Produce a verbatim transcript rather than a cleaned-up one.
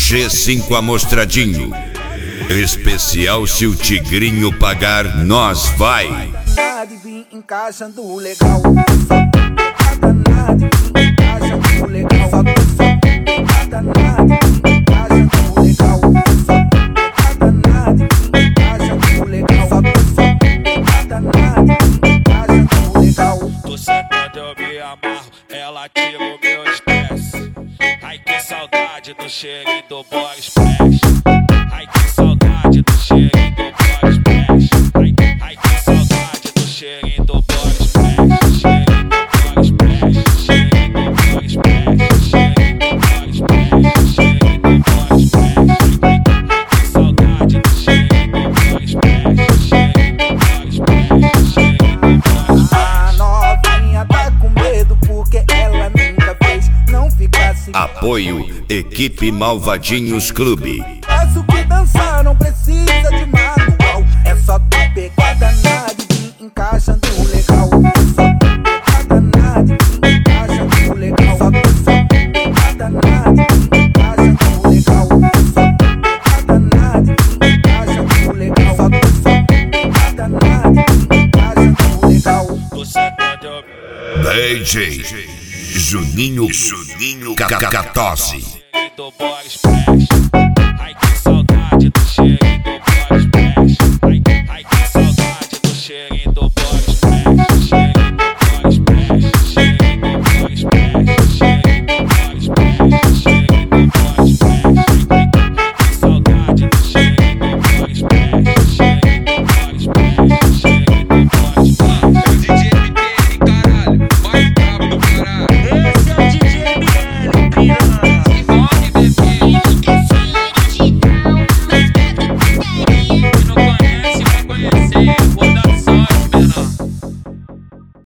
G cinco Amostradinho. Especial se o Tigrinho pagar, nós vai. Nada e vim encaixando legal. Só pegada, nada e vim encaixando legal. Só pegada, nada e vim encaixando legal. Só pegada, nada e vim encaixando legal. Só pegada, nada e vim encaixando legal. Tô sentando, eu me amarro, ela tira o meu estresse. Ai que saudade do cheirinho do Boris Splash. Ai que saudade do cheirinho do Boris Splash. Ai, ai que saudade do cheirinho do Boris Splash. Cheirinho do Boris Splash. Cheirinho do Boris Splash. Cheirinho do Boris Splash. Cheirinho do Boris Splash. Ai que saudade do cheirinho do Boris Splash. Cheirinho do Boris Splash. Cheirinho do Boris Splash. A novinha tá com medo porque ela nunca fez. Não fica assim. Apoio Equipe Malvadinhos Clube. Faz o que dançar, não precisa de manual. É só tu pegada, nada e vim encaixando legal. Só pegada, nada e vim encaixando legal. Só pegada, nada e vim encaixando legal. Só pegada, nada e vim encaixando legal. Só pegada, nada e vim encaixando legal. Tô sentando, eu D J Juninho Juninho Cacatose. do Boris Splash.